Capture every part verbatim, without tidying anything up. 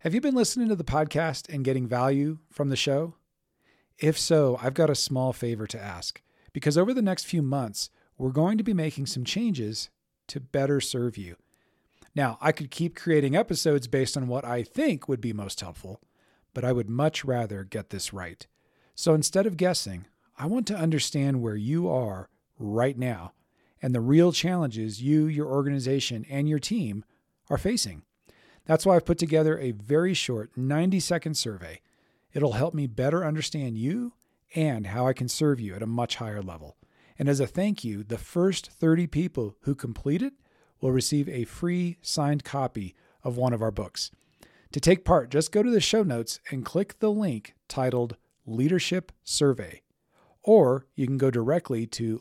Have you been listening to the podcast and getting value from the show? If so, I've got a small favor to ask, because over the next few months, we're going to be making some changes to better serve you. Now, I could keep creating episodes based on what I think would be most helpful, but I would much rather get this right. So instead of guessing, I want to understand where you are right now and the real challenges you, your organization, and your team are facing. That's why I've put together a very short ninety-second survey. It'll help me better understand you and how I can serve you at a much higher level. And as a thank you, the first thirty people who complete it will receive a free signed copy of one of our books. To take part, just go to the show notes and click the link titled Leadership Survey. Or you can go directly to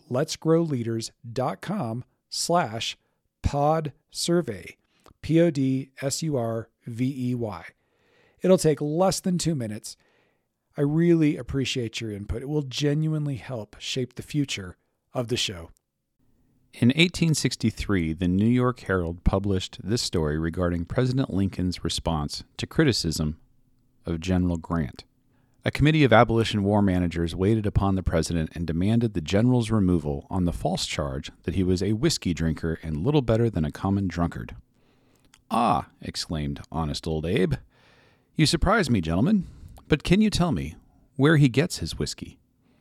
letsgrowleaders.com slash pod survey, P O D S U R V E Y. It'll take less than two minutes. I really appreciate your input. It will genuinely help shape the future of the show. In eighteen sixty-three, the New York Herald published this story regarding President Lincoln's response to criticism of General Grant. A committee of abolition war managers waited upon the president and demanded the general's removal on the false charge that he was a whiskey drinker and little better than a common drunkard. "Ah," exclaimed honest old Abe, "you surprise me, gentlemen, but can you tell me where he gets his whiskey?"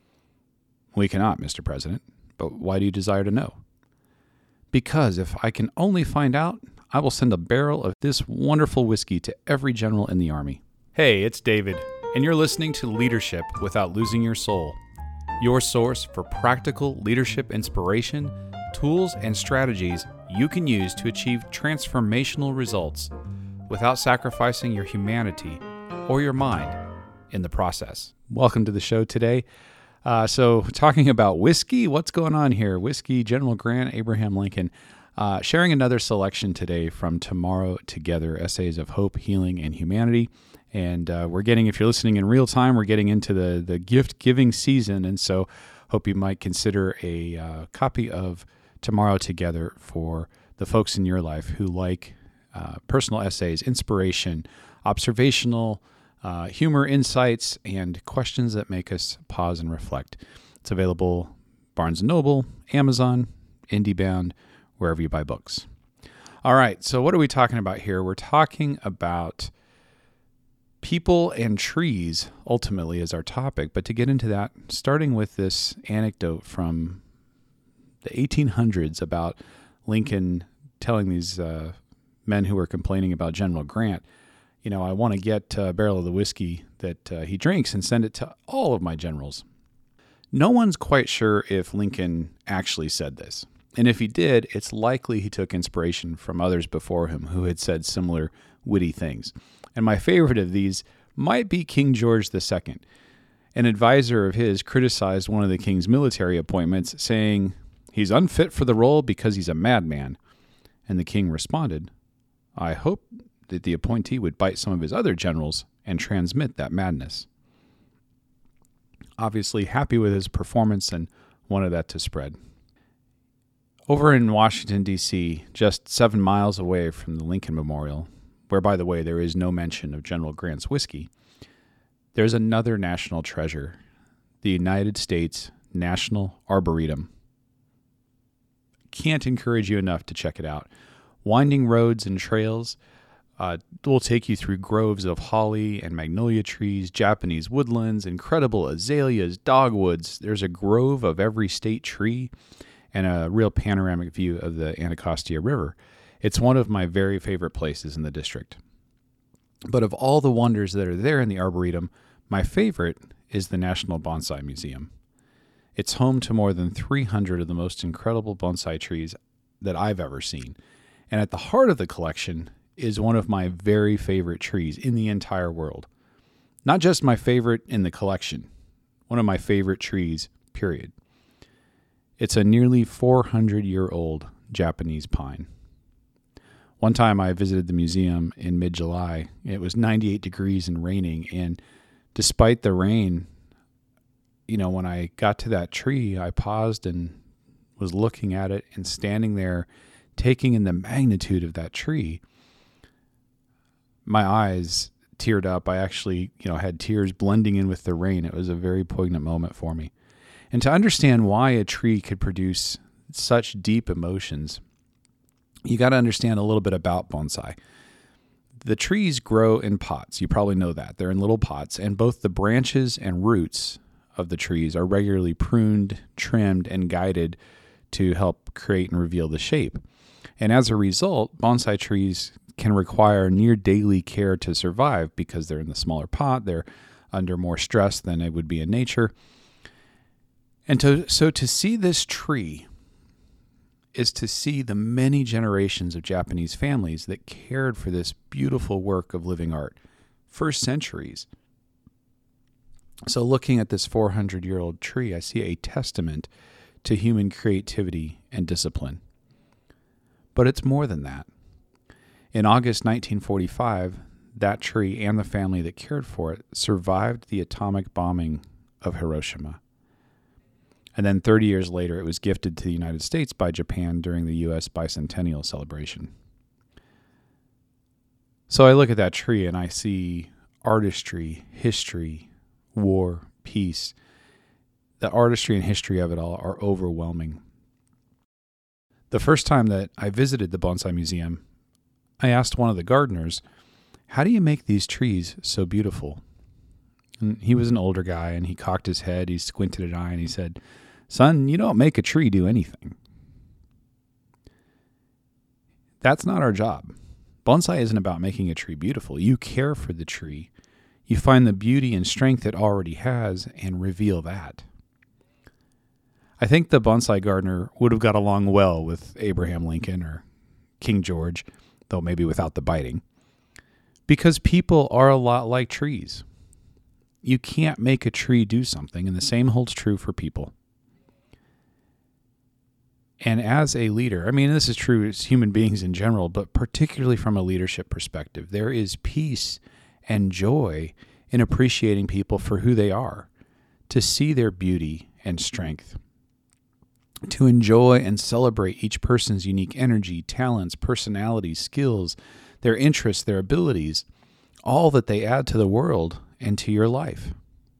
"We cannot, Mister President, but why do you desire to know?" "Because if I can only find out, I will send a barrel of this wonderful whiskey to every general in the Army." Hey, it's David, and you're listening to Leadership Without Losing Your Soul, your source for practical leadership inspiration, tools, and strategies you can use to achieve transformational results without sacrificing your humanity or your mind in the process. Welcome to the show today. Uh, so talking about whiskey, what's going on here? Whiskey, General Grant, Abraham Lincoln. Uh, sharing another selection today from Tomorrow Together, Essays of Hope, Healing, and Humanity. And uh, we're getting, if you're listening in real time, we're getting into the, the gift-giving season. And so hope you might consider a uh, copy of Tomorrow Together for the folks in your life who like uh, personal essays, inspiration, observational, uh, humor, insights, and questions that make us pause and reflect. It's available Barnes and Noble, Amazon, IndieBound, wherever you buy books. All right, so what are we talking about here? We're talking about people and trees, ultimately, as our topic. But to get into that, starting with this anecdote from the eighteen hundreds about Lincoln telling these uh, men who were complaining about General Grant, you know, I want to get a barrel of the whiskey that uh, he drinks and send it to all of my generals. No one's quite sure if Lincoln actually said this. And if he did, it's likely he took inspiration from others before him who had said similar witty things. And my favorite of these might be King George the Second. An advisor of his criticized one of the king's military appointments, saying, "He's unfit for the role because he's a madman." And the king responded, "I hope that the appointee would bite some of his other generals and transmit that madness." Obviously happy with his performance and wanted that to spread. Over in Washington, D C, just seven miles away from the Lincoln Memorial, where, by the way, there is no mention of General Grant's whiskey, there's another national treasure, the United States National Arboretum. Can't encourage you enough to check it out. Winding roads and trails uh, will take you through groves of holly and magnolia trees, Japanese woodlands, incredible azaleas, dogwoods. There's a grove of every state tree and a real panoramic view of the Anacostia River. It's one of my very favorite places in the district. But of all the wonders that are there in the Arboretum, my favorite is the National Bonsai Museum. It's home to more than three hundred of the most incredible bonsai trees that I've ever seen. And at the heart of the collection is one of my very favorite trees in the entire world. Not just my favorite in the collection, one of my favorite trees, period. It's a nearly four hundred year old Japanese pine. One time I visited the museum in mid-July. It was ninety-eight degrees and raining, and despite the rain, you know, when I got to that tree, I paused and was looking at it and standing there, taking in the magnitude of that tree. My eyes teared up. I actually, you know, had tears blending in with the rain. It was a very poignant moment for me. And to understand why a tree could produce such deep emotions, you got to understand a little bit about bonsai. The trees grow in pots. You probably know that. They're in little pots, and both the branches and roots of the trees are regularly pruned, trimmed, and guided to help create and reveal the shape. And as a result, bonsai trees can require near daily care to survive because they're in the smaller pot. They're under more stress than it would be in nature. And to, so to see this tree is to see the many generations of Japanese families that cared for this beautiful work of living art for centuries. So looking at this four hundred year old tree, I see a testament to human creativity and discipline. But it's more than that. In August nineteen forty-five, that tree and the family that cared for it survived the atomic bombing of Hiroshima. And then thirty years later, it was gifted to the United States by Japan during the U S bicentennial celebration. So I look at that tree and I see artistry, history, war, peace. The artistry and history of it all are overwhelming. The first time that I visited the Bonsai Museum, I asked one of the gardeners, "How do you make these trees so beautiful?" And he was an older guy, and he cocked his head, he squinted an eye, and he said, "Son, you don't make a tree do anything. That's not our job. Bonsai isn't about making a tree beautiful. You care for the tree. You find the beauty and strength it already has and reveal that." I think the bonsai gardener would have got along well with Abraham Lincoln or King George, though maybe without the biting, because people are a lot like trees. You can't make a tree do something, and the same holds true for people. And as a leader, I mean, this is true as human beings in general, but particularly from a leadership perspective, there is peace and joy in appreciating people for who they are, to see their beauty and strength, to enjoy and celebrate each person's unique energy, talents, personalities, skills, their interests, their abilities, all that they add to the world and to your life.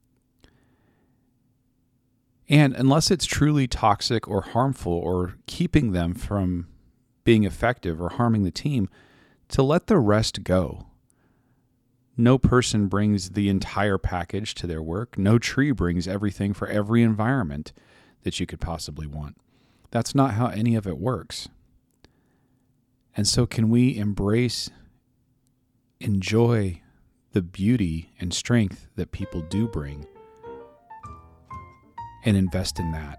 And unless it's truly toxic or harmful or keeping them from being effective or harming the team, to let the rest go. No person brings the entire package to their work. No tree brings everything for every environment that you could possibly want. That's not how any of it works. And so can we embrace, enjoy the beauty and strength that people do bring and invest in that?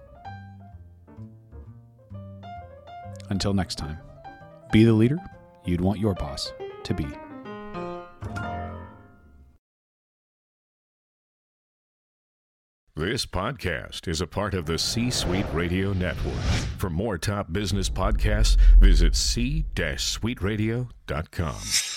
Until next time, be the leader you'd want your boss to be. This podcast is a part of the C-Suite Radio Network. For more top business podcasts, visit c suite radio dot com.